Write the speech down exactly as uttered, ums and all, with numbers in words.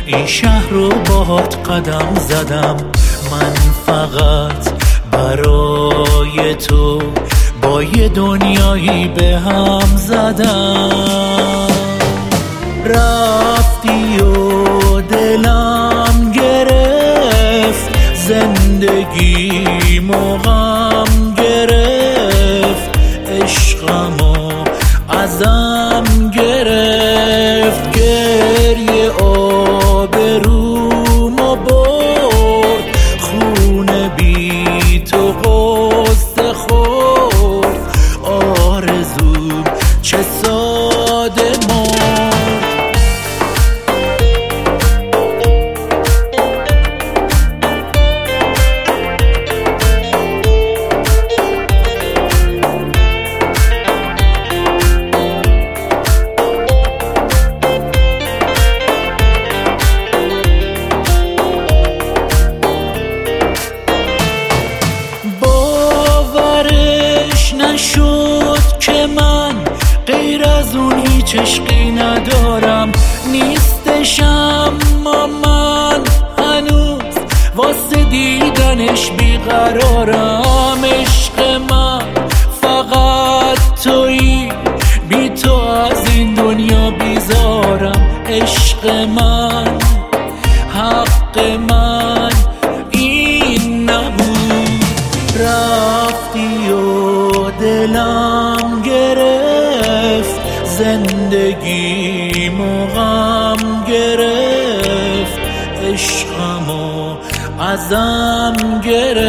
این شهر رو باهات قدم زدم، من فقط برای تو با یه دنیایی به هم زدم. رفتی و دلم گرفت، زندگی موقم گرفت، عشقمو ازم گرفت، گریه آبرومو برد، خونه بی تو قصه خورد، آرزوم چه ساده مرد. نشد که من غیر از اون هیچ عشقی ندارم، نیستش اما من هنوز واسه دیدنش بیقرارم. عشق من فقط تویی، بی تو از این دنیا بیزارم. عشق من، حق من این نبود. رفتی و دلم گرفت، زندگی موقم گرفت، عشقمو ازم گرفت.